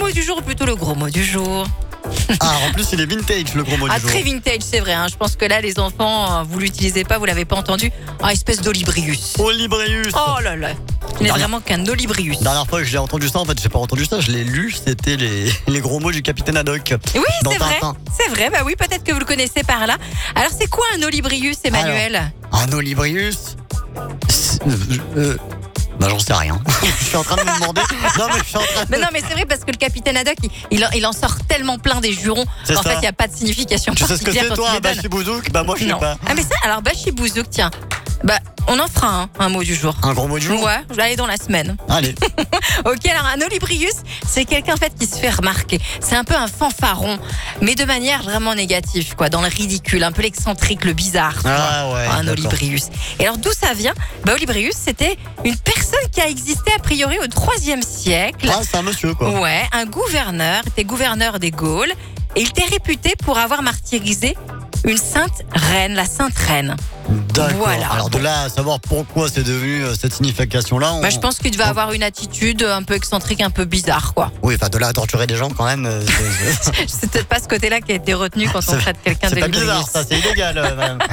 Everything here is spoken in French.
mot du jour ou plutôt le gros mot du jour? Ah, en plus, il est vintage, le gros mot du jour. Très vintage, c'est vrai. Je pense que là, les enfants, vous l'utilisez pas, vous l'avez pas entendu. Espèce d'olibrius. Olibrius. Oh là là. Ce n'est vraiment qu'un olibrius. Dernière fois que j'ai entendu ça, en fait, j'ai pas entendu ça, je l'ai lu, c'était les gros mots du capitaine Haddock. Oui, dans c'est vrai. Tintin. C'est vrai, bah oui, peut-être que vous le connaissez par là. Alors, c'est quoi un olibrius, Emmanuel? Un olibrius j'en sais rien. Je suis en train de me demander. Non, mais je suis en train de... Mais non, mais c'est vrai parce que le capitaine Haddock, il en sort tellement plein des jurons C'est qu'en ça. fait, il n'y a pas de signification Tu sais ce que particulière c'est, quand toi, il un les donne. bachibouzouk? Moi, je sais Non. pas. Ah, mais ça, alors, bachibouzouk, tiens. On en fera un mot du jour. Un gros mot du jour? Ouais, je vais aller dans la semaine. Allez. Ok, alors un olibrius, c'est quelqu'un en fait qui se fait remarquer. C'est un peu un fanfaron, mais de manière vraiment négative, quoi, dans le ridicule, un peu l'excentrique, le bizarre. tu vois. Ah ouais. Un d'accord. olibrius. Et alors d'où ça vient? Olibrius, c'était une personne qui a existé a priori au 3e siècle. Ah, c'est un monsieur, quoi. Ouais, un gouverneur, était gouverneur des Gaules, et il était réputé pour avoir martyrisé une sainte reine, la sainte reine. D'accord. Voilà. Alors de là à savoir pourquoi c'est devenu cette signification-là. Je pense qu'il devait avoir une attitude un peu excentrique, un peu bizarre, quoi. Oui, enfin de là à torturer des gens quand même. C'est peut-être pas ce côté-là qui a été retenu quand on traite quelqu'un C'est de pas bizarre, ça, c'est illégal, madame.